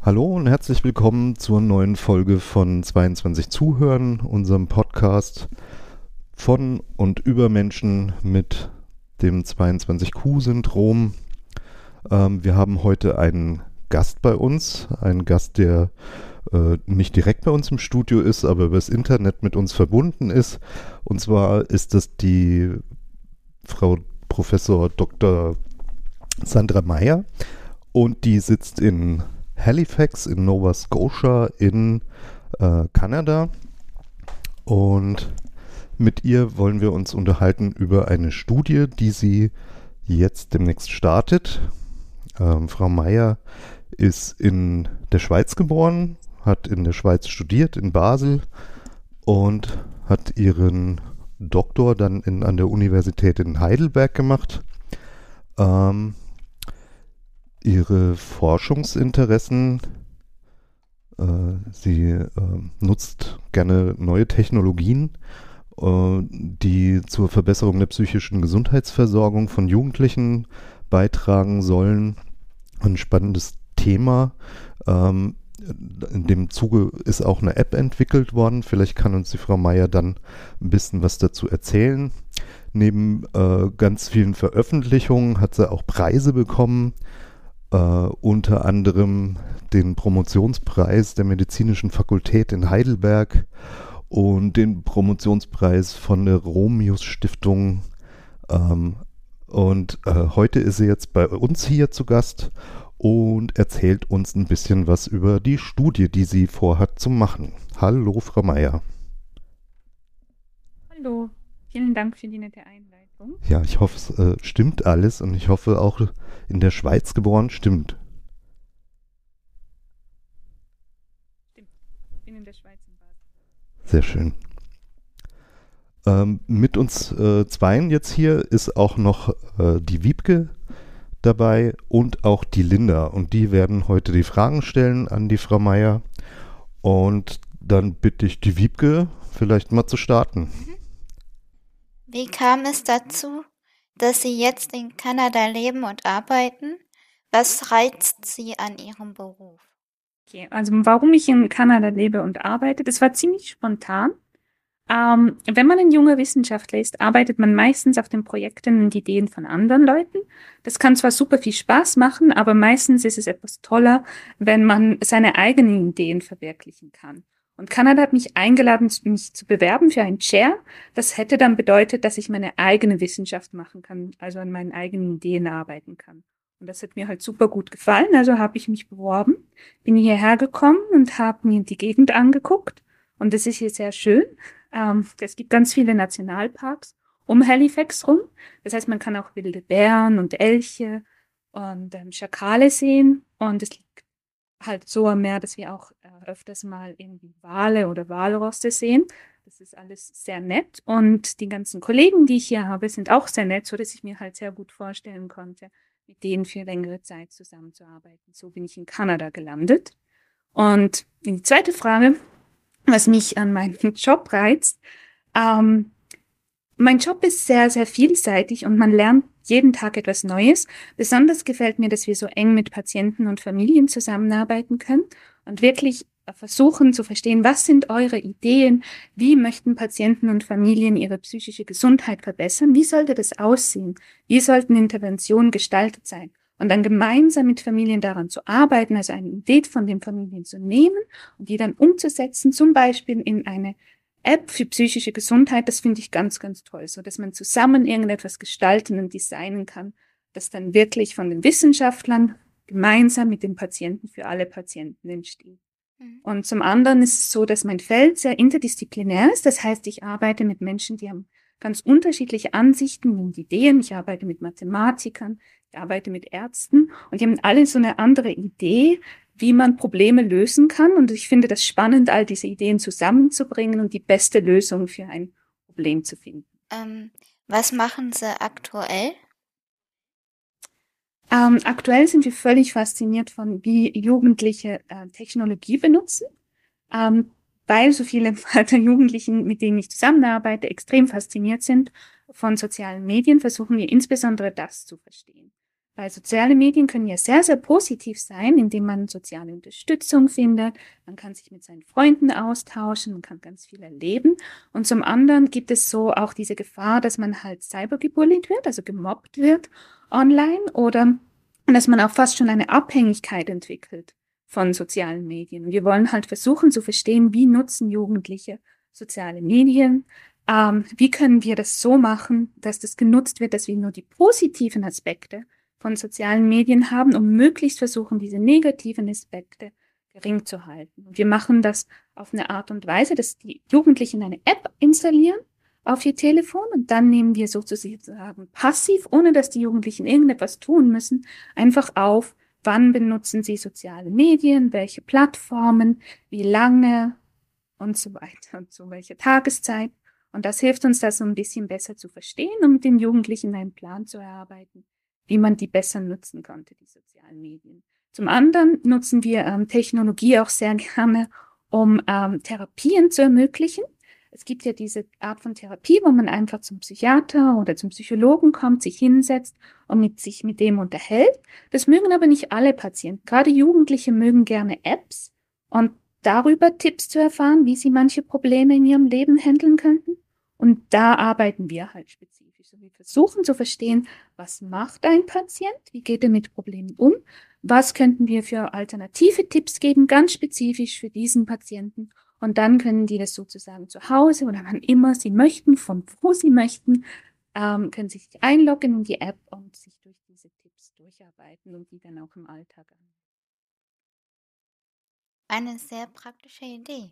Hallo und herzlich willkommen zur neuen Folge von 22 Zuhören, unserem Podcast von und über Menschen mit dem 22Q-Syndrom. Wir haben heute einen Gast bei uns, einen Gast, der nicht direkt bei uns im Studio ist, aber über das Internet mit uns verbunden ist. Und zwar ist das die Frau Professor Dr. Sandra Meyer und die sitzt in Halifax in Nova Scotia in Kanada, und mit ihr wollen wir uns unterhalten über eine Studie, die sie jetzt demnächst startet. Frau Meyer ist in der Schweiz geboren, hat in der Schweiz studiert, in Basel, und hat ihren Doktor dann an der Universität in Heidelberg gemacht. Ihre Forschungsinteressen, sie nutzt gerne neue Technologien, die zur Verbesserung der psychischen Gesundheitsversorgung von Jugendlichen beitragen sollen. Ein spannendes Thema. In dem Zuge ist auch eine App entwickelt worden. Vielleicht kann uns die Frau Meyer dann ein bisschen was dazu erzählen. Neben ganz vielen Veröffentlichungen hat sie auch Preise bekommen. Unter anderem den Promotionspreis der Medizinischen Fakultät in Heidelberg und den Promotionspreis von der Romius Stiftung. Heute ist sie jetzt bei uns hier zu Gast und erzählt uns ein bisschen was über die Studie, die sie vorhat zu machen. Hallo, Frau Meyer. Hallo, vielen Dank für die nette Einleitung. Ja, ich hoffe, es stimmt alles, und ich hoffe auch, in der Schweiz geboren stimmt. Stimmt, ich bin in der Schweiz in Basel. Sehr schön. Mit uns zweien jetzt hier ist auch noch die Wiebke dabei und auch die Linda. Und die werden heute die Fragen stellen an die Frau Meyer. Und dann bitte ich die Wiebke vielleicht mal zu starten. Wie kam es dazu, dass Sie jetzt in Kanada leben und arbeiten? Was reizt Sie an Ihrem Beruf? Okay, also warum ich in Kanada lebe und arbeite, das war ziemlich spontan. Wenn man ein junger Wissenschaftler ist, arbeitet man meistens auf den Projekten und Ideen von anderen Leuten. Das kann zwar super viel Spaß machen, aber meistens ist es etwas toller, wenn man seine eigenen Ideen verwirklichen kann. Und Kanada hat mich eingeladen, mich zu bewerben für ein Chair. Das hätte dann bedeutet, dass ich meine eigene Wissenschaft machen kann, also an meinen eigenen Ideen arbeiten kann. Und das hat mir halt super gut gefallen, also habe ich mich beworben, bin hierher gekommen und habe mir die Gegend angeguckt. Und das ist hier sehr schön. Es gibt ganz viele Nationalparks um Halifax rum. Das heißt, man kann auch wilde Bären und Elche und Schakale sehen. Und es liegt halt so am Meer, dass wir auch öfters mal irgendwie Wale oder Walrosse sehen. Das ist alles sehr nett. Und die ganzen Kollegen, die ich hier habe, sind auch sehr nett, so dass ich mir halt sehr gut vorstellen konnte, mit denen für längere Zeit zusammenzuarbeiten. So bin ich in Kanada gelandet. Und die zweite Frage, was mich an meinem Job reizt. Mein Job ist sehr, sehr vielseitig und man lernt jeden Tag etwas Neues. Besonders gefällt mir, dass wir so eng mit Patienten und Familien zusammenarbeiten können und wirklich versuchen zu verstehen, was sind eure Ideen, wie möchten Patienten und Familien ihre psychische Gesundheit verbessern, wie sollte das aussehen, wie sollten Interventionen gestaltet sein. Und dann gemeinsam mit Familien daran zu arbeiten, also eine Idee von den Familien zu nehmen und die dann umzusetzen, zum Beispiel in eine App für psychische Gesundheit. Das finde ich ganz, ganz toll, so dass man zusammen irgendetwas gestalten und designen kann, das dann wirklich von den Wissenschaftlern gemeinsam mit den Patienten für alle Patienten entsteht. Und zum anderen ist es so, dass mein Feld sehr interdisziplinär ist. Das heißt, ich arbeite mit Menschen, die haben ganz unterschiedliche Ansichten und Ideen. Ich arbeite mit Mathematikern, ich arbeite mit Ärzten und die haben alle so eine andere Idee, wie man Probleme lösen kann. Und ich finde das spannend, all diese Ideen zusammenzubringen und die beste Lösung für ein Problem zu finden. Was machen Sie aktuell? Aktuell sind wir völlig fasziniert von, wie Jugendliche Technologie benutzen, weil so viele der Jugendlichen, mit denen ich zusammenarbeite, extrem fasziniert sind von sozialen Medien, versuchen wir insbesondere das zu verstehen. Weil soziale Medien können ja sehr, sehr positiv sein, indem man soziale Unterstützung findet. Man kann sich mit seinen Freunden austauschen, man kann ganz viel erleben. Und zum anderen gibt es so auch diese Gefahr, dass man halt cybergebullied wird, also gemobbt wird online oder dass man auch fast schon eine Abhängigkeit entwickelt von sozialen Medien. Wir wollen halt versuchen zu verstehen, wie nutzen Jugendliche soziale Medien, wie können wir das so machen, dass das genutzt wird, dass wir nur die positiven Aspekte von sozialen Medien haben, um möglichst versuchen, diese negativen Aspekte gering zu halten. Und wir machen das auf eine Art und Weise, dass die Jugendlichen eine App installieren auf ihr Telefon und dann nehmen wir sozusagen passiv, ohne dass die Jugendlichen irgendetwas tun müssen, einfach auf, wann benutzen sie soziale Medien, welche Plattformen, wie lange und so weiter und zu welcher Tageszeit. Und das hilft uns, das so ein bisschen besser zu verstehen und mit den Jugendlichen einen Plan zu erarbeiten, wie man die besser nutzen konnte, die sozialen Medien. Zum anderen nutzen wir Technologie auch sehr gerne, um Therapien zu ermöglichen. Es gibt ja diese Art von Therapie, wo man einfach zum Psychiater oder zum Psychologen kommt, sich hinsetzt und sich mit dem unterhält. Das mögen aber nicht alle Patienten. Gerade Jugendliche mögen gerne Apps und darüber Tipps zu erfahren, wie sie manche Probleme in ihrem Leben handeln könnten. Und da arbeiten wir halt spezifisch. Wir versuchen zu verstehen, was macht ein Patient, wie geht er mit Problemen um, was könnten wir für alternative Tipps geben, ganz spezifisch für diesen Patienten. Und dann können die das sozusagen zu Hause oder wann immer sie möchten, von wo sie möchten, können sie sich einloggen in die App und sich durch diese Tipps durcharbeiten und die dann auch im Alltag an. Eine sehr praktische Idee.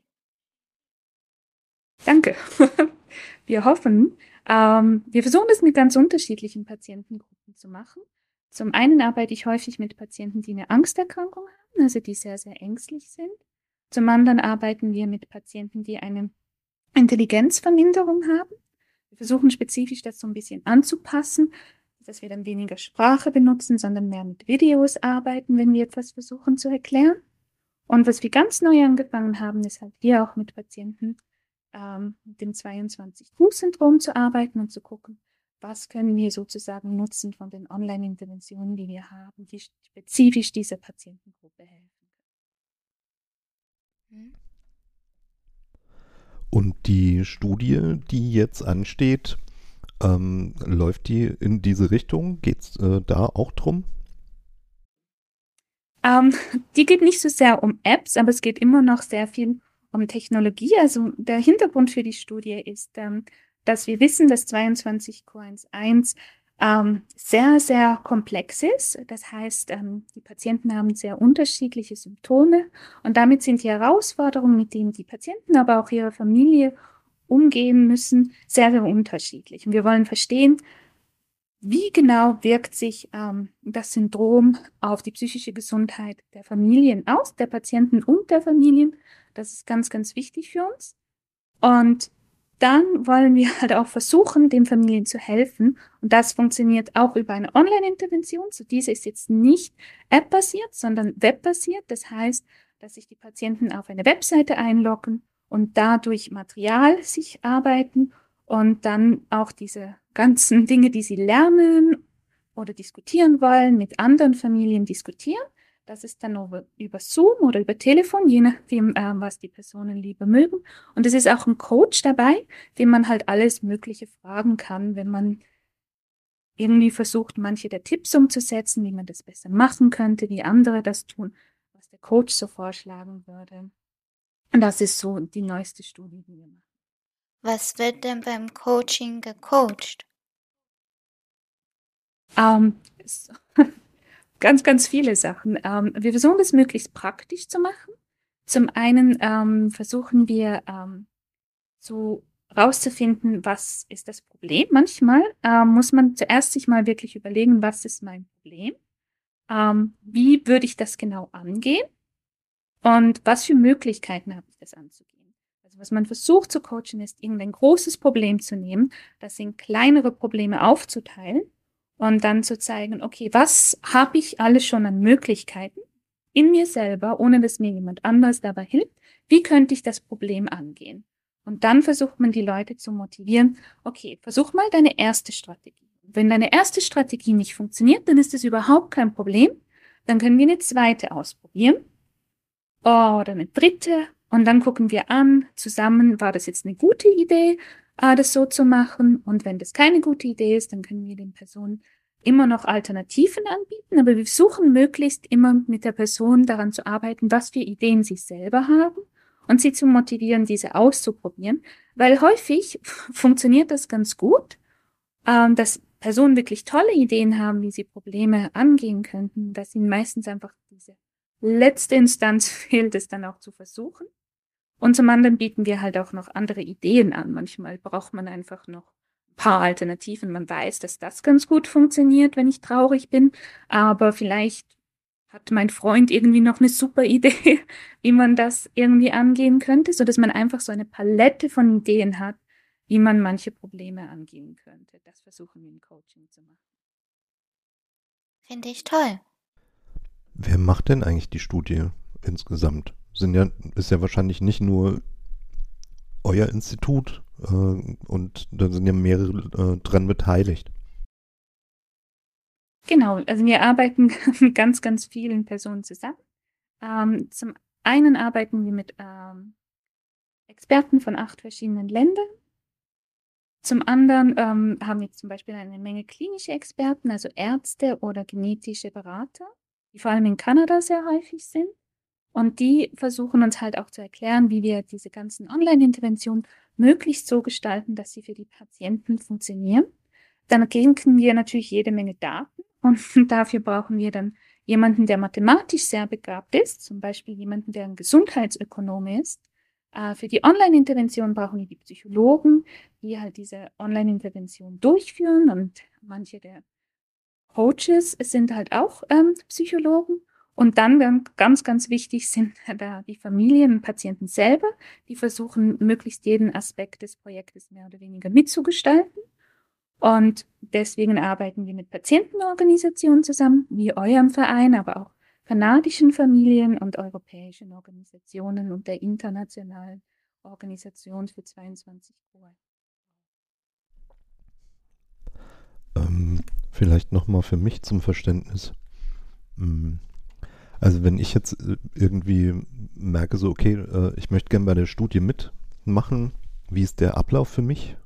Danke. Wir hoffen, wir versuchen das mit ganz unterschiedlichen Patientengruppen zu machen. Zum einen arbeite ich häufig mit Patienten, die eine Angsterkrankung haben, also die sehr, sehr ängstlich sind. Zum anderen arbeiten wir mit Patienten, die eine Intelligenzverminderung haben. Wir versuchen spezifisch das so ein bisschen anzupassen, dass wir dann weniger Sprache benutzen, sondern mehr mit Videos arbeiten, wenn wir etwas versuchen zu erklären. Und was wir ganz neu angefangen haben, ist halt hier auch mit Patienten mit dem 22q-Syndrom zu arbeiten und zu gucken, was können wir sozusagen nutzen von den Online-Interventionen, die wir haben, die spezifisch dieser Patientengruppe helfen. Und die Studie, die jetzt ansteht, läuft die in diese Richtung? Geht es da auch drum? Die geht nicht so sehr um Apps, aber es geht immer noch sehr viel um Technologie. Also der Hintergrund für die Studie ist, dass wir wissen, dass 22q11 sehr, sehr komplex ist. Das heißt, die Patienten haben sehr unterschiedliche Symptome und damit sind die Herausforderungen, mit denen die Patienten, aber auch ihre Familie umgehen müssen, sehr, sehr unterschiedlich. Und wir wollen verstehen, wie genau wirkt sich das Syndrom auf die psychische Gesundheit der Familien aus, der Patienten und der Familien. Das ist ganz, ganz wichtig für uns. Und dann wollen wir halt auch versuchen, den Familien zu helfen. Und das funktioniert auch über eine Online-Intervention. So diese ist jetzt nicht App-basiert, sondern Web-basiert. Das heißt, dass sich die Patienten auf eine Webseite einloggen und dadurch Material sich arbeiten und dann auch diese ganzen Dinge, die sie lernen oder diskutieren wollen, mit anderen Familien diskutieren. Das ist dann über Zoom oder über Telefon, je nachdem, was die Personen lieber mögen. Und es ist auch ein Coach dabei, dem man halt alles Mögliche fragen kann, wenn man irgendwie versucht, manche der Tipps umzusetzen, wie man das besser machen könnte, wie andere das tun, was der Coach so vorschlagen würde. Und das ist so die neueste Studie, die wir machen. Was wird denn beim Coaching gecoacht? Ganz, ganz viele Sachen. Wir versuchen das möglichst praktisch zu machen. Zum einen versuchen wir so rauszufinden, was ist das Problem. Manchmal muss man zuerst sich mal wirklich überlegen, was ist mein Problem? Wie würde ich das genau angehen? Und was für Möglichkeiten habe ich, das anzugehen? Also was man versucht zu coachen, ist irgendein großes Problem zu nehmen, das in kleinere Probleme aufzuteilen und dann zu zeigen, okay, was habe ich alles schon an Möglichkeiten in mir selber, ohne dass mir jemand anderes dabei hilft? Wie könnte ich das Problem angehen? Und dann versucht man die Leute zu motivieren, okay, versuch mal deine erste Strategie. Wenn deine erste Strategie nicht funktioniert, dann ist das überhaupt kein Problem. Dann können wir eine zweite ausprobieren oder eine dritte und dann gucken wir an, zusammen, war das jetzt eine gute Idee, das so zu machen? Und wenn das keine gute Idee ist, dann können wir den Personen immer noch Alternativen anbieten, aber wir versuchen möglichst immer mit der Person daran zu arbeiten, was für Ideen sie selber haben und sie zu motivieren, diese auszuprobieren, weil häufig funktioniert das ganz gut, dass Personen wirklich tolle Ideen haben, wie sie Probleme angehen könnten, dass ihnen meistens einfach diese letzte Instanz fehlt, es dann auch zu versuchen. Und zum anderen bieten wir halt auch noch andere Ideen an. Manchmal braucht man einfach noch ein paar Alternativen. Man weiß, dass das ganz gut funktioniert, wenn ich traurig bin, aber vielleicht hat mein Freund irgendwie noch eine super Idee, wie man das irgendwie angehen könnte, so dass man einfach so eine Palette von Ideen hat, wie man manche Probleme angehen könnte. Das versuchen wir im Coaching zu machen. Finde ich toll. Wer macht denn eigentlich die Studie insgesamt? Ist ja wahrscheinlich nicht nur euer Institut und da sind ja mehrere dran beteiligt. Genau, also wir arbeiten mit ganz, ganz vielen Personen zusammen. Zum einen arbeiten wir mit Experten von 8 verschiedenen Ländern. Zum anderen haben wir zum Beispiel eine Menge klinische Experten, also Ärzte oder genetische Berater, die vor allem in Kanada sehr häufig sind. Und die versuchen uns halt auch zu erklären, wie wir diese ganzen Online-Interventionen möglichst so gestalten, dass sie für die Patienten funktionieren. Dann kriegen wir natürlich jede Menge Daten und dafür brauchen wir dann jemanden, der mathematisch sehr begabt ist, zum Beispiel jemanden, der ein Gesundheitsökonom ist. Für die Online-Intervention brauchen wir die Psychologen, die halt diese Online-Intervention durchführen und manche der Coaches sind halt auch Psychologen. Und dann ganz, ganz wichtig sind da die Familien und Patienten selber, die versuchen, möglichst jeden Aspekt des Projektes mehr oder weniger mitzugestalten. Und deswegen arbeiten wir mit Patientenorganisationen zusammen, wie eurem Verein, aber auch kanadischen Familien und europäischen Organisationen und der internationalen Organisation für 22 Uhr. Vielleicht nochmal für mich zum Verständnis. Also wenn ich jetzt irgendwie merke, so okay, ich möchte gerne bei der Studie mitmachen, wie ist der Ablauf für mich?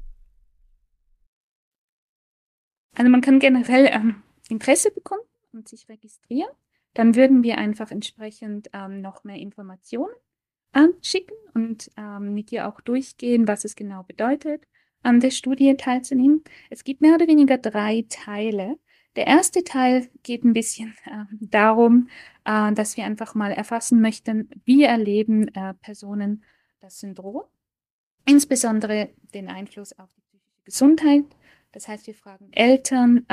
Also man kann generell Interesse bekunden und sich registrieren. Dann würden wir einfach entsprechend noch mehr Informationen schicken und mit dir auch durchgehen, was es genau bedeutet, an der Studie teilzunehmen. Es gibt mehr oder weniger 3 Teile. Der erste Teil geht ein bisschen darum, dass wir einfach mal erfassen möchten, wie erleben Personen das Syndrom, insbesondere den Einfluss auf die psychische Gesundheit. Das heißt, wir fragen Eltern,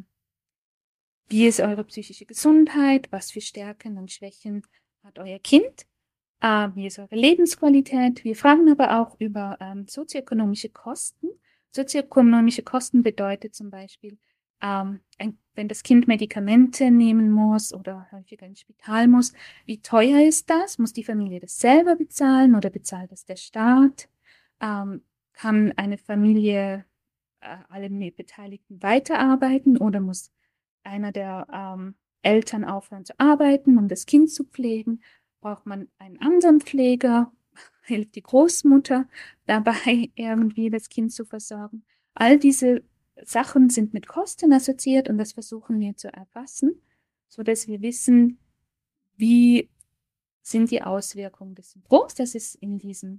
wie ist eure psychische Gesundheit, was für Stärken und Schwächen hat euer Kind, wie ist eure Lebensqualität. Wir fragen aber auch über sozioökonomische Kosten. Sozioökonomische Kosten bedeutet zum Beispiel, wenn das Kind Medikamente nehmen muss oder häufiger ins Spital muss, wie teuer ist das? Muss die Familie das selber bezahlen oder bezahlt das der Staat? Kann eine Familie alle Beteiligten weiterarbeiten oder muss einer der Eltern aufhören zu arbeiten, um das Kind zu pflegen? Braucht man einen anderen Pfleger? Hilft die Großmutter dabei, irgendwie das Kind zu versorgen? All diese Sachen sind mit Kosten assoziiert und das versuchen wir zu erfassen, so dass wir wissen, wie sind die Auswirkungen des Syndroms. Das ist in diesem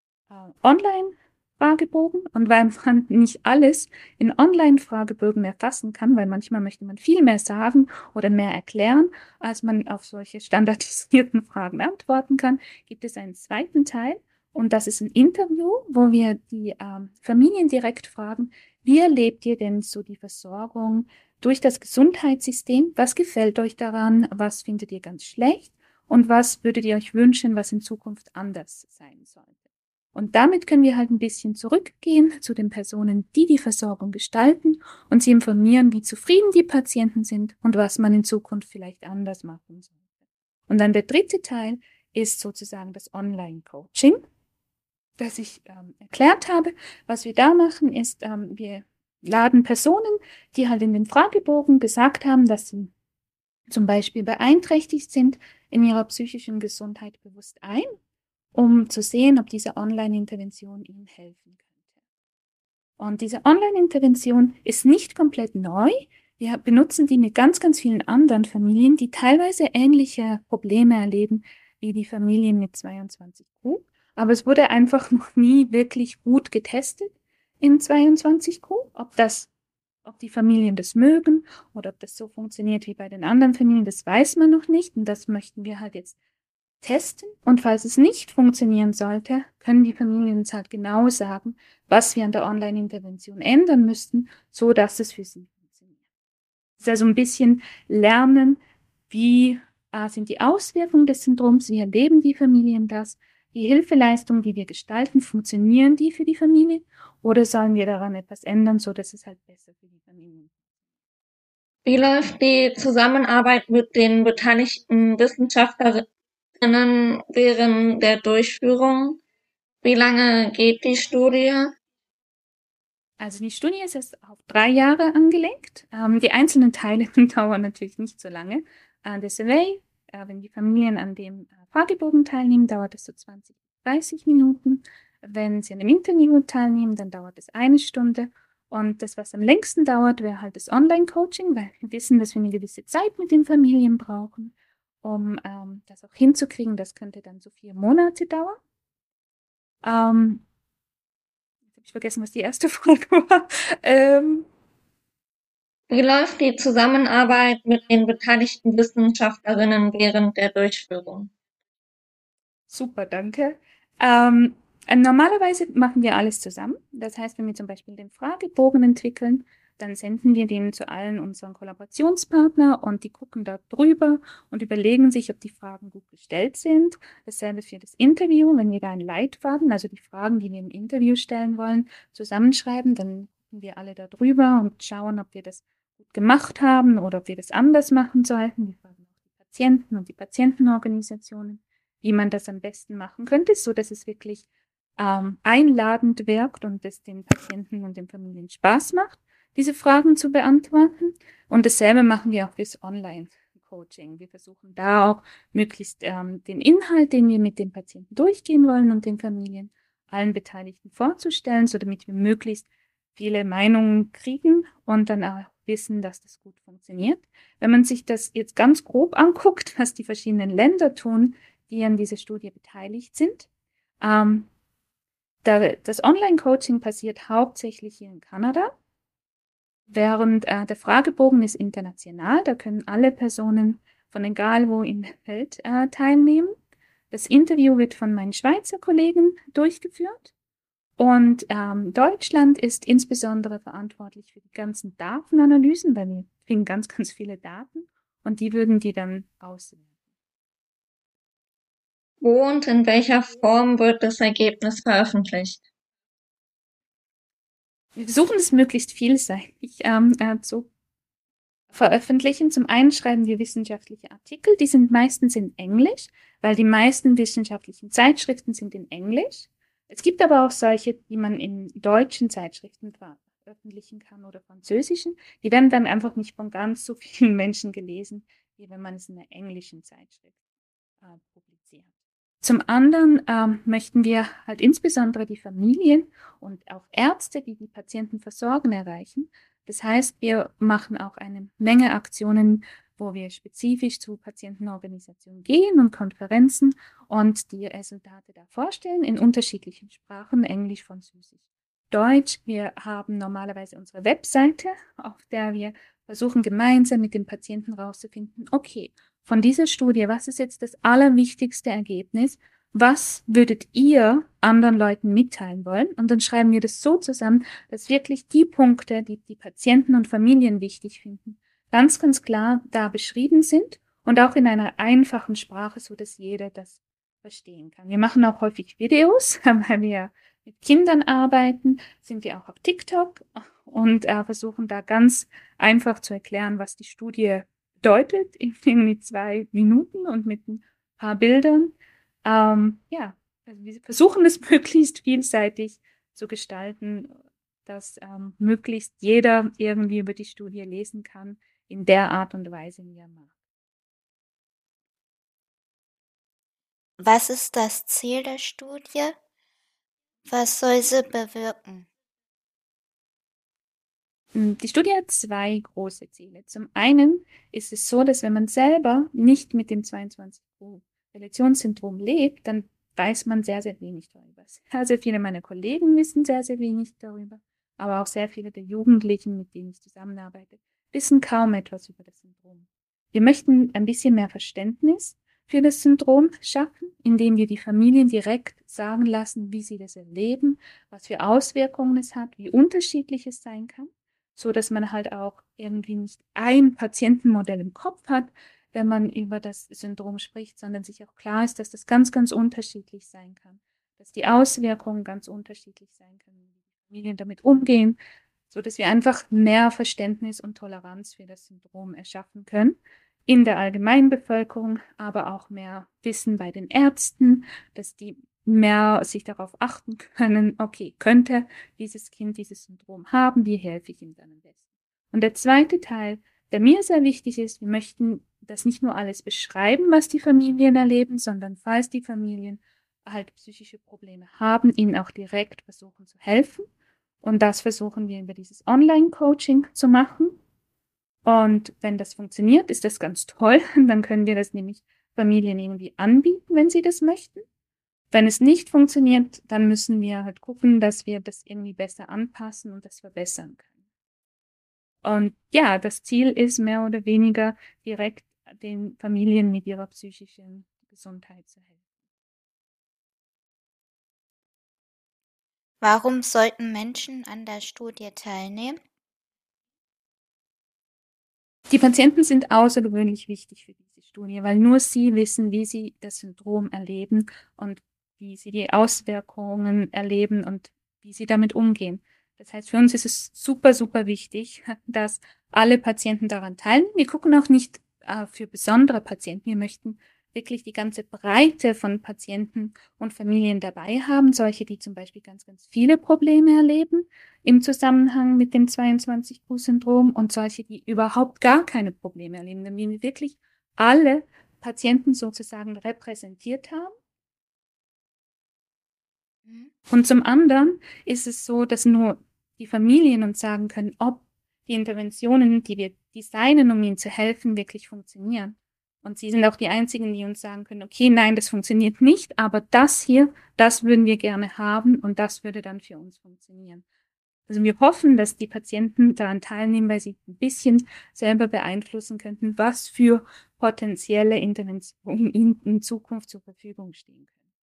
Online-Fragebogen. Und weil man nicht alles in Online-Fragebögen erfassen kann, weil manchmal möchte man viel mehr sagen oder mehr erklären, als man auf solche standardisierten Fragen antworten kann, gibt es einen zweiten Teil. Und das ist ein Interview, wo wir die Familien direkt fragen, wie erlebt ihr denn so die Versorgung durch das Gesundheitssystem? Was gefällt euch daran? Was findet ihr ganz schlecht? Und was würdet ihr euch wünschen, was in Zukunft anders sein sollte? Und damit können wir halt ein bisschen zurückgehen zu den Personen, die die Versorgung gestalten und sie informieren, wie zufrieden die Patienten sind und was man in Zukunft vielleicht anders machen sollte. Und dann der dritte Teil ist sozusagen das Online-Coaching, das ich erklärt habe. Was wir da machen, ist, wir laden Personen, die halt in den Fragebogen gesagt haben, dass sie zum Beispiel beeinträchtigt sind in ihrer psychischen Gesundheit, bewusst ein, um zu sehen, ob diese Online-Intervention ihnen helfen könnte. Und diese Online-Intervention ist nicht komplett neu. Wir benutzen die mit ganz, ganz vielen anderen Familien, die teilweise ähnliche Probleme erleben wie die Familien mit 22q. Aber es wurde einfach noch nie wirklich gut getestet in 22q, ob die Familien das mögen oder ob das so funktioniert wie bei den anderen Familien, das weiß man noch nicht. Und das möchten wir halt jetzt testen. Und falls es nicht funktionieren sollte, können die Familien uns halt genau sagen, was wir an der Online-Intervention ändern müssten, so dass es für sie funktioniert. Das ist also ein bisschen lernen, wie sind die Auswirkungen des Syndroms, wie erleben die Familien das, die Hilfeleistungen, die wir gestalten, funktionieren die für die Familie oder sollen wir daran etwas ändern, so dass es halt besser für die Familien ist. Wie läuft die Zusammenarbeit mit den beteiligten Wissenschaftlerinnen während der Durchführung? Wie lange geht die Studie? Also die Studie ist erst auf 3 Jahre angelegt. Die einzelnen Teile dauern natürlich nicht so lange. Der Survey, wenn die Familien an dem Fragebogen teilnehmen, dauert es so 20, 30 Minuten. Wenn sie an dem Interview teilnehmen, dann dauert es 1 Stunde. Und das, was am längsten dauert, wäre halt das Online-Coaching, weil wir wissen, dass wir eine gewisse Zeit mit den Familien brauchen, um das auch hinzukriegen. Das könnte dann so 4 Monate dauern. Ich vergessen, was die erste Frage war. Wie läuft die Zusammenarbeit mit den beteiligten Wissenschaftlerinnen während der Durchführung? Super, danke. Normalerweise machen wir alles zusammen. Das heißt, wenn wir zum Beispiel den Fragebogen entwickeln, dann senden wir den zu allen unseren Kollaborationspartnern und die gucken da drüber und überlegen sich, ob die Fragen gut gestellt sind. Dasselbe für das Interview, wenn wir da einen Leitfaden, also die Fragen, die wir im Interview stellen wollen, zusammenschreiben, dann gucken wir alle da drüber und schauen, ob wir das gut gemacht haben oder ob wir das anders machen sollten. Wir fragen auch die Patienten und die Patientenorganisationen, wie man das am besten machen könnte, so dass es wirklich einladend wirkt und es den Patienten und den Familien Spaß macht, diese Fragen zu beantworten. Und dasselbe machen wir auch fürs Online-Coaching. Wir versuchen da auch möglichst den Inhalt, den wir mit den Patienten durchgehen wollen und den Familien, allen Beteiligten vorzustellen, so damit wir möglichst viele Meinungen kriegen und dann auch wissen, dass das gut funktioniert. Wenn man sich das jetzt ganz grob anguckt, was die verschiedenen Länder tun, die an dieser Studie beteiligt sind, das Online-Coaching passiert hauptsächlich hier in Kanada, während der Fragebogen ist international. Da können alle Personen von egal wo in der Welt teilnehmen. Das Interview wird von meinen Schweizer Kollegen durchgeführt. Und Deutschland ist insbesondere verantwortlich für die ganzen Datenanalysen, weil wir kriegen ganz, ganz viele Daten und die würden die dann auswerten. Wo und in welcher Form wird das Ergebnis veröffentlicht? Wir versuchen es möglichst vielseitig zu veröffentlichen. Zum einen schreiben wir wissenschaftliche Artikel, die sind meistens in Englisch, weil die meisten wissenschaftlichen Zeitschriften sind in Englisch. Es gibt aber auch solche, die man in deutschen Zeitschriften veröffentlichen kann oder französischen. Die werden dann einfach nicht von ganz so vielen Menschen gelesen, wie wenn man es in einer englischen Zeitschrift publiziert. Zum anderen möchten wir halt insbesondere die Familien und auch Ärzte, die die Patienten versorgen, erreichen. Das heißt, wir machen auch eine Menge Aktionen, wo wir spezifisch zu Patientenorganisationen gehen und Konferenzen und die Resultate da vorstellen in unterschiedlichen Sprachen, Englisch, Französisch, Deutsch. Wir haben normalerweise unsere Webseite, auf der wir versuchen gemeinsam mit den Patienten rauszufinden, okay, von dieser Studie, was ist jetzt das allerwichtigste Ergebnis? Was würdet ihr anderen Leuten mitteilen wollen? Und dann schreiben wir das so zusammen, dass wirklich die Punkte, die die Patienten und Familien wichtig finden, ganz, ganz klar da beschrieben sind und auch in einer einfachen Sprache, so dass jeder das verstehen kann. Wir machen auch häufig Videos, weil wir mit Kindern arbeiten, sind wir auch auf TikTok und versuchen da ganz einfach zu erklären, was die Studie bedeutet, in irgendwie 2 Minuten und mit ein paar Bildern. Also wir versuchen es möglichst vielseitig zu gestalten, dass möglichst jeder irgendwie über die Studie lesen kann, in der Art und Weise, wie er mag. Was ist das Ziel der Studie? Was soll sie bewirken? Die Studie hat zwei große Ziele. Zum einen ist es so, dass wenn man selber nicht mit dem 22q-Relationssyndrom lebt, dann weiß man sehr, sehr wenig darüber. Sehr, sehr viele meiner Kollegen wissen sehr, sehr wenig darüber, aber auch sehr viele der Jugendlichen, mit denen ich zusammenarbeite, wissen kaum etwas über das Syndrom. Wir möchten ein bisschen mehr Verständnis für das Syndrom schaffen, indem wir die Familien direkt sagen lassen, wie sie das erleben, was für Auswirkungen es hat, wie unterschiedlich es sein kann, so dass man halt auch irgendwie nicht ein Patientenmodell im Kopf hat, wenn man über das Syndrom spricht, sondern sich auch klar ist, dass das ganz, ganz unterschiedlich sein kann, dass die Auswirkungen ganz unterschiedlich sein können, wie die Familien damit umgehen, so dass wir einfach mehr Verständnis und Toleranz für das Syndrom erschaffen können in der Allgemeinbevölkerung, aber auch mehr Wissen bei den Ärzten, dass die mehr sich darauf achten können, okay, könnte dieses Kind dieses Syndrom haben, wie helfe ich ihm dann am besten? Und der zweite Teil, der mir sehr wichtig ist, wir möchten das nicht nur alles beschreiben, was die Familien erleben, sondern falls die Familien halt psychische Probleme haben, ihnen auch direkt versuchen zu helfen. Und das versuchen wir über dieses Online-Coaching zu machen. Und wenn das funktioniert, ist das ganz toll. Dann können wir das nämlich Familien irgendwie anbieten, wenn sie das möchten. Wenn es nicht funktioniert, dann müssen wir halt gucken, dass wir das irgendwie besser anpassen und das verbessern können. Und ja, das Ziel ist mehr oder weniger direkt den Familien mit ihrer psychischen Gesundheit zu helfen. Warum sollten Menschen an der Studie teilnehmen? Die Patienten sind außergewöhnlich wichtig für diese Studie, weil nur sie wissen, wie sie das Syndrom erleben und wie sie die Auswirkungen erleben und wie sie damit umgehen. Das heißt, für uns ist es super, super wichtig, dass alle Patienten daran teilnehmen. Wir gucken auch nicht für besondere Patienten. Wir möchten wirklich die ganze Breite von Patienten und Familien dabei haben, solche, die zum Beispiel ganz, ganz viele Probleme erleben im Zusammenhang mit dem 22q-Syndrom und solche, die überhaupt gar keine Probleme erleben, wenn wir wirklich alle Patienten sozusagen repräsentiert haben. Und zum anderen ist es so, dass nur die Familien uns sagen können, ob die Interventionen, die wir designen, um ihnen zu helfen, wirklich funktionieren. Und sie sind auch die einzigen, die uns sagen können, okay, nein, das funktioniert nicht, aber das hier, das würden wir gerne haben und das würde dann für uns funktionieren. Also wir hoffen, dass die Patienten daran teilnehmen, weil sie ein bisschen selber beeinflussen könnten, was für potenzielle Interventionen ihnen in Zukunft zur Verfügung stehen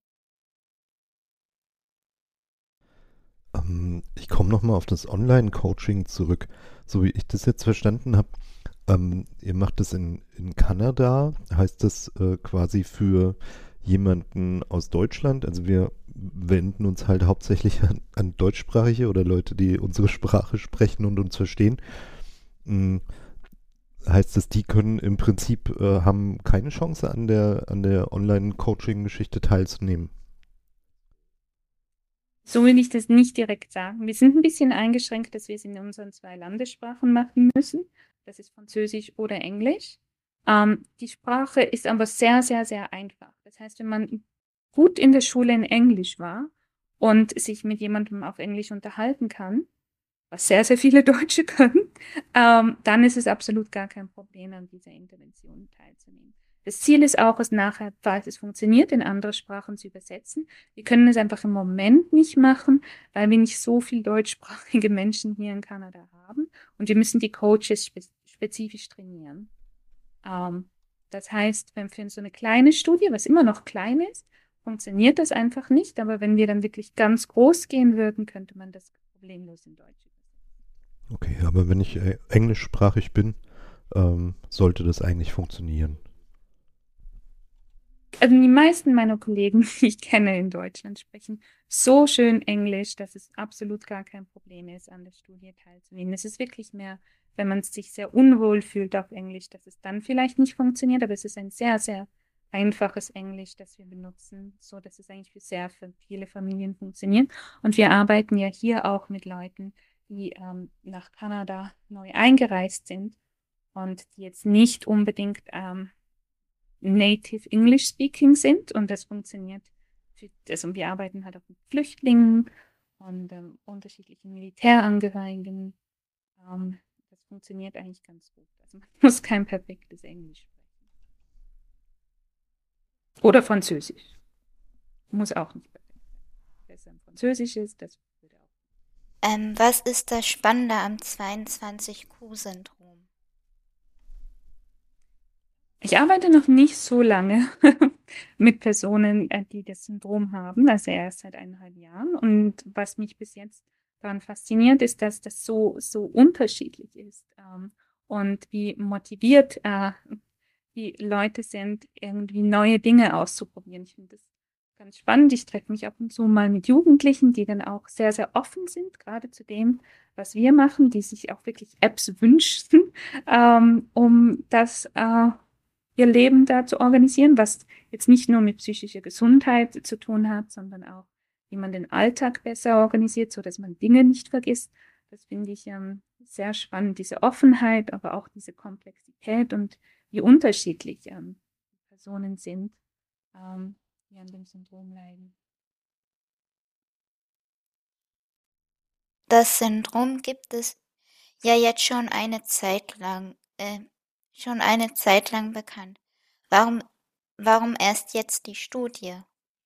können. Ich komme nochmal auf das Online-Coaching zurück. So wie ich das jetzt verstanden habe, ihr macht das in Kanada. Heißt das quasi für jemanden aus Deutschland? Also wir wenden uns halt hauptsächlich an Deutschsprachige oder Leute, die unsere Sprache sprechen und uns verstehen. Heißt das, die können im Prinzip haben keine Chance an der Online-Coaching-Geschichte teilzunehmen? So will ich das nicht direkt sagen. Wir sind ein bisschen eingeschränkt, dass wir es in unseren zwei Landessprachen machen müssen. Das ist Französisch oder Englisch. Die Sprache ist aber sehr, sehr, sehr einfach. Das heißt, wenn man gut in der Schule in Englisch war und sich mit jemandem auf Englisch unterhalten kann, was sehr, sehr viele Deutsche können, dann ist es absolut gar kein Problem, an dieser Intervention teilzunehmen. Das Ziel ist auch, es nachher, falls es funktioniert, in andere Sprachen zu übersetzen. Wir können es einfach im Moment nicht machen, weil wir nicht so viel deutschsprachige Menschen hier in Kanada haben. Und wir müssen die Coaches spezifisch trainieren. Das heißt, wenn für so eine kleine Studie, was immer noch klein ist, funktioniert das einfach nicht. Aber wenn wir dann wirklich ganz groß gehen würden, könnte man das problemlos in Deutsch übersetzen. Okay, aber wenn ich englischsprachig bin, sollte das eigentlich funktionieren. Also die meisten meiner Kollegen, die ich kenne in Deutschland, sprechen so schön Englisch, dass es absolut gar kein Problem ist, an der Studie teilzunehmen. Es ist wirklich mehr, wenn man sich sehr unwohl fühlt auf Englisch, dass es dann vielleicht nicht funktioniert, aber es ist ein sehr, sehr einfaches Englisch, das wir benutzen, so dass es eigentlich für sehr für viele Familien funktioniert. Und wir arbeiten ja hier auch mit Leuten, die nach Kanada neu eingereist sind und die jetzt nicht unbedingt Native English Speaking sind. Und das funktioniert und wir arbeiten halt auch mit Flüchtlingen und unterschiedlichen Militärangehörigen. Das funktioniert eigentlich ganz gut. Also man muss kein perfektes Englisch sprechen. Oder Französisch. Muss auch nicht perfekt sein. Besser im Französisch ist, das würde auch. Was ist das Spannende am 22q-Syndrom? Ich arbeite noch nicht so lange mit Personen, die das Syndrom haben, also erst seit 1,5 Jahren. Und was mich bis jetzt daran fasziniert, ist, dass das so unterschiedlich ist und wie motiviert die Leute sind, irgendwie neue Dinge auszuprobieren. Ich finde das ganz spannend. Ich treffe mich ab und zu mal mit Jugendlichen, die dann auch sehr, sehr offen sind, gerade zu dem, was wir machen, die sich auch wirklich Apps wünschen, um das ihr Leben da zu organisieren, was jetzt nicht nur mit psychischer Gesundheit zu tun hat, sondern auch, wie man den Alltag besser organisiert, so dass man Dinge nicht vergisst. Das finde ich sehr spannend, diese Offenheit, aber auch diese Komplexität und wie unterschiedlich Personen sind, die an dem Syndrom leiden. Das Syndrom gibt es ja jetzt schon eine Zeit lang bekannt. Warum erst jetzt die Studie?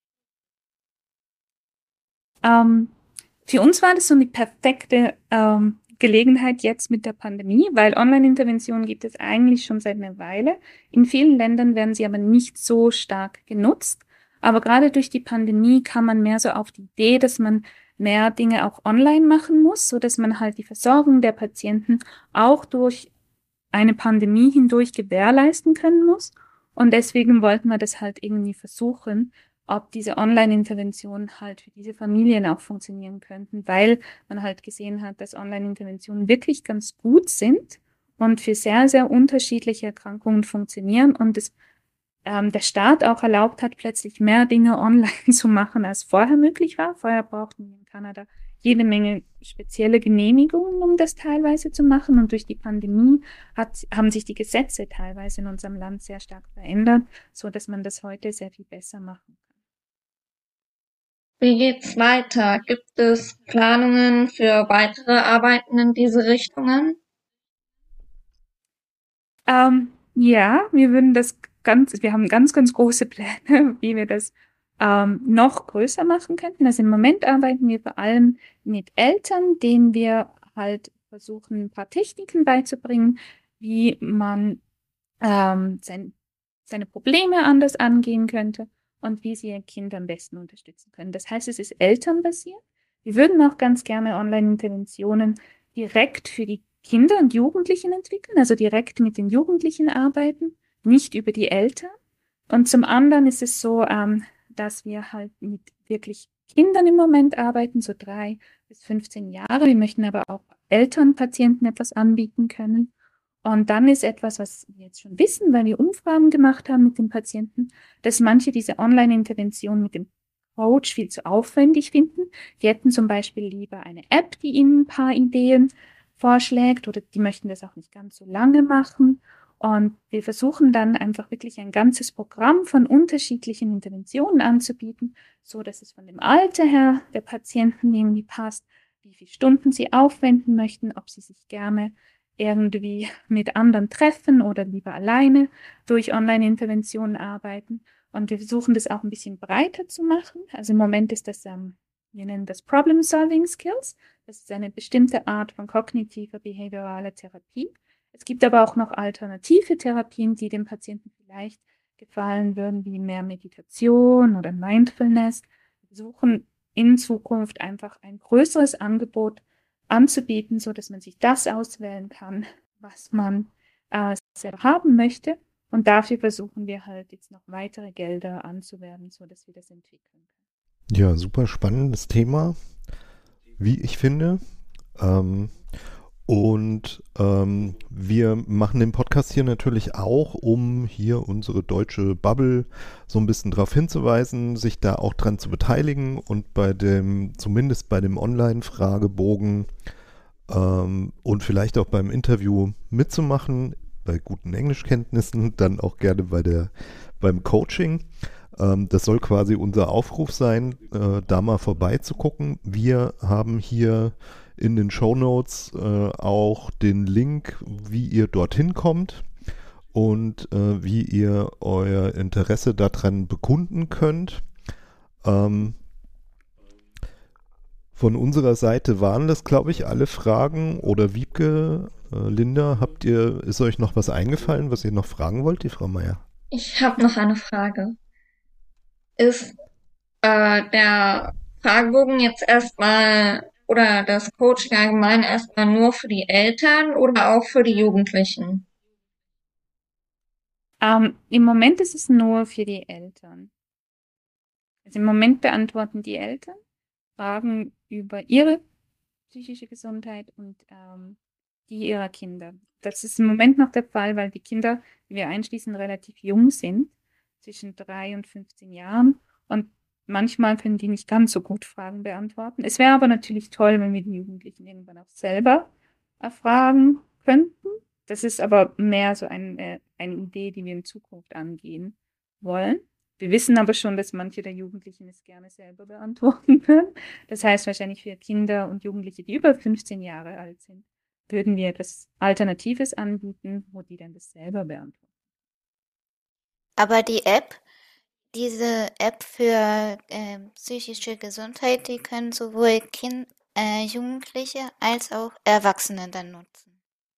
Für uns war das so eine perfekte Gelegenheit jetzt mit der Pandemie, weil Online-Interventionen gibt es eigentlich schon seit einer Weile. In vielen Ländern werden sie aber nicht so stark genutzt. Aber gerade durch die Pandemie kam man mehr so auf die Idee, dass man mehr Dinge auch online machen muss, so dass man halt die Versorgung der Patienten auch durch eine Pandemie hindurch gewährleisten können muss. Und deswegen wollten wir das halt irgendwie versuchen, ob diese Online-Interventionen halt für diese Familien auch funktionieren könnten, weil man halt gesehen hat, dass Online-Interventionen wirklich ganz gut sind und für sehr, sehr unterschiedliche Erkrankungen funktionieren und es der Staat auch erlaubt hat, plötzlich mehr Dinge online zu machen, als vorher möglich war. Vorher brauchten wir in Kanada jede Menge spezielle Genehmigungen, um das teilweise zu machen. Und durch die Pandemie haben sich die Gesetze teilweise in unserem Land sehr stark verändert, so dass man das heute sehr viel besser machen kann. Wie geht's weiter? Gibt es Planungen für weitere Arbeiten in diese Richtungen? Ja, wir haben ganz, ganz große Pläne, wie wir das noch größer machen könnten. Also im Moment arbeiten wir vor allem mit Eltern, denen wir halt versuchen, ein paar Techniken beizubringen, wie man seine Probleme anders angehen könnte und wie sie ihr Kind am besten unterstützen können. Das heißt, es ist elternbasiert. Wir würden auch ganz gerne Online-Interventionen direkt für die Kinder und Jugendlichen entwickeln, also direkt mit den Jugendlichen arbeiten, nicht über die Eltern. Und zum anderen ist es so, dass wir halt mit wirklich Kindern im Moment arbeiten, so 3 bis 15 Jahre. Wir möchten aber auch Elternpatienten etwas anbieten können. Und dann ist etwas, was wir jetzt schon wissen, weil wir Umfragen gemacht haben mit den Patienten, dass manche diese Online-Intervention mit dem Coach viel zu aufwendig finden. Die hätten zum Beispiel lieber eine App, die ihnen ein paar Ideen vorschlägt, oder die möchten das auch nicht ganz so lange machen. Und wir versuchen dann einfach wirklich ein ganzes Programm von unterschiedlichen Interventionen anzubieten, so dass es von dem Alter her der Patienten irgendwie passt, wie viele Stunden sie aufwenden möchten, ob sie sich gerne irgendwie mit anderen treffen oder lieber alleine durch Online-Interventionen arbeiten. Und wir versuchen das auch ein bisschen breiter zu machen. Also im Moment ist das, wir nennen das Problem-Solving Skills. Das ist eine bestimmte Art von kognitiver behaviораler Therapie. Es gibt aber auch noch alternative Therapien, die dem Patienten vielleicht gefallen würden, wie mehr Meditation oder Mindfulness. Wir versuchen in Zukunft einfach ein größeres Angebot anzubieten, so dass man sich das auswählen kann, was man selber haben möchte. Und dafür versuchen wir halt jetzt noch weitere Gelder anzuwerben, so dass wir das entwickeln können. Ja, super spannendes Thema, wie ich finde. Wir machen den Podcast hier natürlich auch, um hier unsere deutsche Bubble so ein bisschen darauf hinzuweisen, sich da auch dran zu beteiligen und zumindest bei dem Online-Fragebogen und vielleicht auch beim Interview mitzumachen, bei guten Englischkenntnissen, dann auch gerne beim Coaching. Das soll quasi unser Aufruf sein, da mal vorbeizugucken. Wir haben hier in den Shownotes auch den Link, wie ihr dorthin kommt und wie ihr euer Interesse daran bekunden könnt. Von unserer Seite waren das, glaube ich, alle Fragen. Oder Wiebke, Linda, ist euch noch was eingefallen, was ihr noch fragen wollt, die Frau Meier? Ich habe noch eine Frage. Ist der Fragebogen jetzt erstmal oder das Coaching allgemein erstmal nur für die Eltern oder auch für die Jugendlichen? Im Moment ist es nur für die Eltern. Also im Moment beantworten die Eltern Fragen über ihre psychische Gesundheit und die ihrer Kinder. Das ist im Moment noch der Fall, weil die Kinder, die wir einschließen, relativ jung sind, zwischen 3 und 15 Jahren. Und manchmal können die nicht ganz so gut Fragen beantworten. Es wäre aber natürlich toll, wenn wir die Jugendlichen irgendwann auch selber erfragen könnten. Das ist aber mehr so eine Idee, die wir in Zukunft angehen wollen. Wir wissen aber schon, dass manche der Jugendlichen es gerne selber beantworten können. Das heißt wahrscheinlich für Kinder und Jugendliche, die über 15 Jahre alt sind, würden wir etwas Alternatives anbieten, wo die dann das selber beantworten. Aber diese App für psychische Gesundheit, die können sowohl Jugendliche als auch Erwachsene dann nutzen.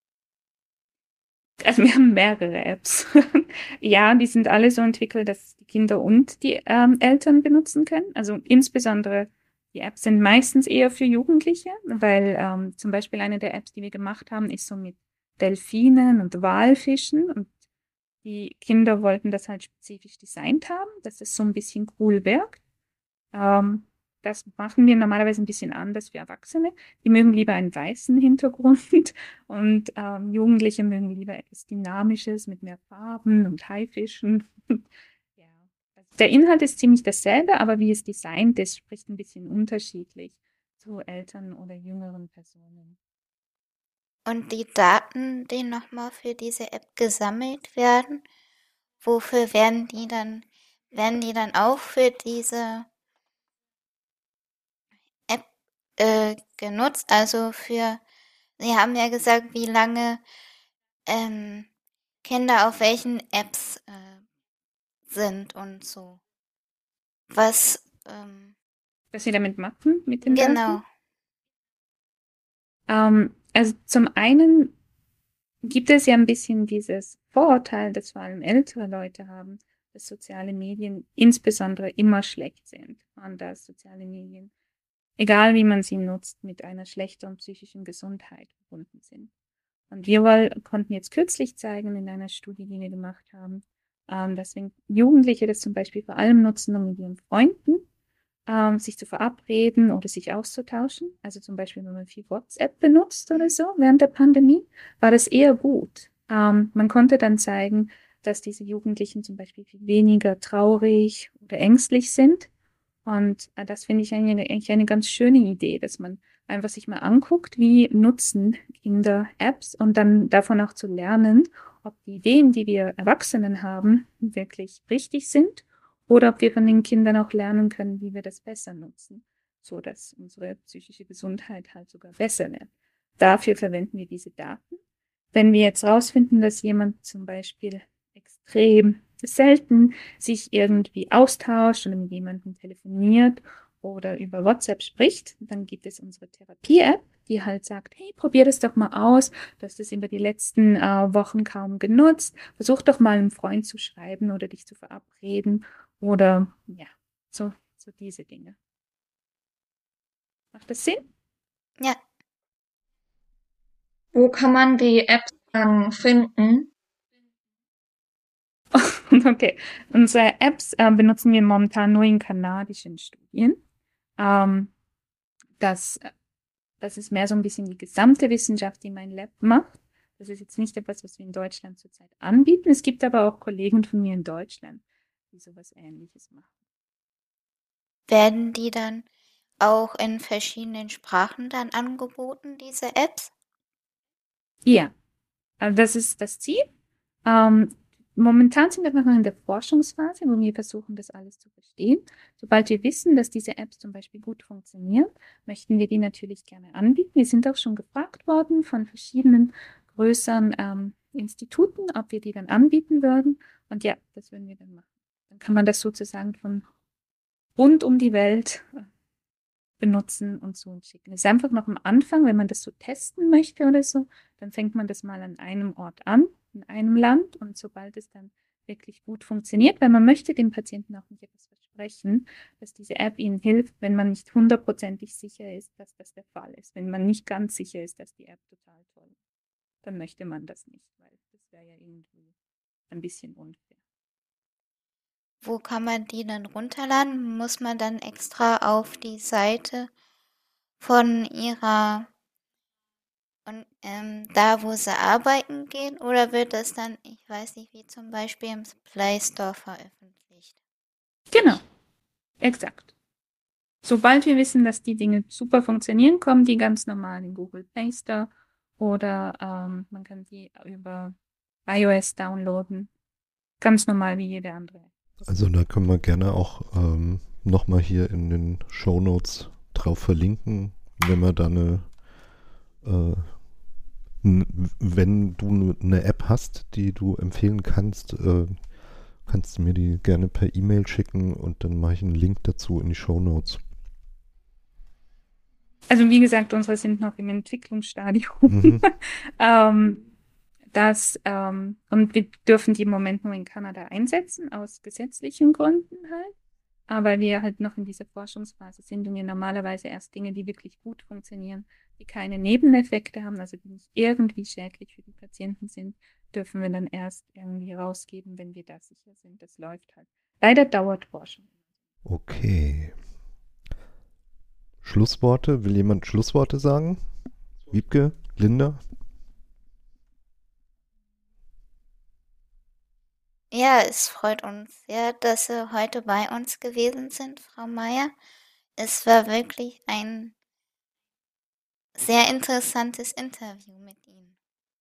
Also wir haben mehrere Apps. Ja, die sind alle so entwickelt, dass die Kinder und die Eltern benutzen können. Also insbesondere die Apps sind meistens eher für Jugendliche, weil zum Beispiel eine der Apps, die wir gemacht haben, ist so mit Delfinen und Walfischen und die Kinder wollten das halt spezifisch designt haben, dass es so ein bisschen cool wirkt. Ähm, Das machen wir normalerweise ein bisschen anders für Erwachsene. Die mögen lieber einen weißen Hintergrund und Jugendliche mögen lieber etwas Dynamisches mit mehr Farben und Haifischen. Ja. Also der Inhalt ist ziemlich dasselbe, aber wie es designt ist, spricht ein bisschen unterschiedlich zu älteren oder jüngeren Personen. Und die Daten, die nochmal für diese App gesammelt werden, wofür werden die dann auch für diese App genutzt? Also Sie haben ja gesagt, wie lange Kinder auf welchen Apps sind und so. Was, Was Sie damit machen mit den genau. Daten? Also zum einen gibt es ja ein bisschen dieses Vorurteil, das vor allem ältere Leute haben, dass soziale Medien insbesondere immer schlecht sind und dass soziale Medien, egal wie man sie nutzt, mit einer schlechteren psychischen Gesundheit verbunden sind. Und wir konnten jetzt kürzlich zeigen in einer Studie, die wir gemacht haben, dass wenn Jugendliche das zum Beispiel vor allem nutzen, um mit ihren Freunden sich zu verabreden oder sich auszutauschen. Also zum Beispiel, wenn man viel WhatsApp benutzt oder so während der Pandemie, war das eher gut. Man konnte dann zeigen, dass diese Jugendlichen zum Beispiel viel weniger traurig oder ängstlich sind. Und das finde ich eigentlich eine ganz schöne Idee, dass man einfach sich mal anguckt, wie nutzen Kinder Apps und dann davon auch zu lernen, ob die Ideen, die wir Erwachsenen haben, wirklich richtig sind oder ob wir von den Kindern auch lernen können, wie wir das besser nutzen, so dass unsere psychische Gesundheit halt sogar besser wird. Dafür verwenden wir diese Daten. Wenn wir jetzt rausfinden, dass jemand zum Beispiel extrem selten sich irgendwie austauscht oder mit jemandem telefoniert oder über WhatsApp spricht, dann gibt es unsere Therapie-App, die halt sagt, hey, probier das doch mal aus. Du hast es über die letzten Wochen kaum genutzt. Versuch doch mal einem Freund zu schreiben oder dich zu verabreden oder ja, so diese Dinge. Macht das Sinn? Ja, Wo kann man die Apps dann finden? Okay, unsere Apps benutzen wir momentan nur in kanadischen Studien. Ähm, das, das ist mehr so ein bisschen die gesamte Wissenschaft, die mein Lab macht. Das ist jetzt nicht etwas, was wir in Deutschland zurzeit anbieten. Es gibt aber auch Kollegen von mir in Deutschland, die sowas Ähnliches machen. werden die dann auch in verschiedenen Sprachen dann angeboten, diese Apps? Ja, also das ist das Ziel. Momentan sind wir noch in der Forschungsphase, wo wir versuchen, das alles zu verstehen. Sobald wir wissen, dass diese Apps zum Beispiel gut funktionieren, möchten wir die natürlich gerne anbieten. Wir sind auch schon gefragt worden von verschiedenen größeren Instituten, ob wir die dann anbieten würden. Und ja, das würden wir dann machen. Dann kann man das sozusagen von rund um die Welt benutzen und so schicken. Es ist einfach noch am Anfang, wenn man das so testen möchte oder so, dann fängt man das mal an einem Ort an, in einem Land, und sobald es dann wirklich gut funktioniert, weil man möchte dem Patienten auch nicht etwas versprechen, dass diese App ihnen hilft, wenn man nicht hundertprozentig sicher ist, dass das der Fall ist. Wenn man nicht ganz sicher ist, dass die App total toll ist, dann möchte man das nicht, weil das wäre ja irgendwie ein bisschen unfair. Wo kann man die dann runterladen? Muss man dann extra auf die Seite von ihrer und da, wo sie arbeiten gehen? Oder wird das dann, ich weiß nicht, wie zum Beispiel im Play Store veröffentlicht? Genau, exakt. Sobald wir wissen, dass die Dinge super funktionieren, kommen die ganz normal in Google Play Store oder man kann die über iOS downloaden. Ganz normal wie jede andere. Also da können wir gerne auch nochmal hier in den Shownotes drauf verlinken, wenn wir da wenn du eine App hast, die du empfehlen kannst, kannst du mir die gerne per E-Mail schicken und dann mache ich einen Link dazu in die Shownotes. Also wie gesagt, unsere sind noch im Entwicklungsstadium. Mhm. Und wir dürfen die im Moment nur in Kanada einsetzen, aus gesetzlichen Gründen halt. Aber wir halt noch in dieser Forschungsphase sind und wir normalerweise erst Dinge, die wirklich gut funktionieren, die keine Nebeneffekte haben, also die nicht irgendwie schädlich für die Patienten sind, dürfen wir dann erst irgendwie rausgeben, wenn wir da sicher sind. Das läuft halt. Leider dauert Forschung. Okay. Schlussworte? Will jemand Schlussworte sagen? Wiebke? Linda? Ja, es freut uns sehr, dass Sie heute bei uns gewesen sind, Frau Meier. Es war wirklich ein sehr interessantes Interview mit Ihnen.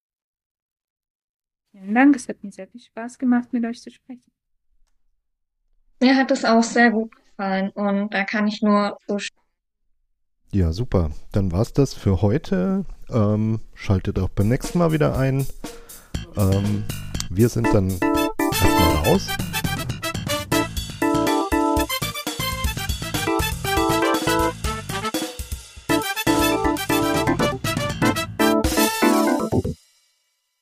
Vielen Dank, es hat mir sehr viel Spaß gemacht, mit euch zu sprechen. Mir hat es auch sehr gut gefallen und da kann ich nur zustimmen. Ja, super. Dann war's das für heute. Schaltet auch beim nächsten Mal wieder ein. Wir sind dann erstmal raus.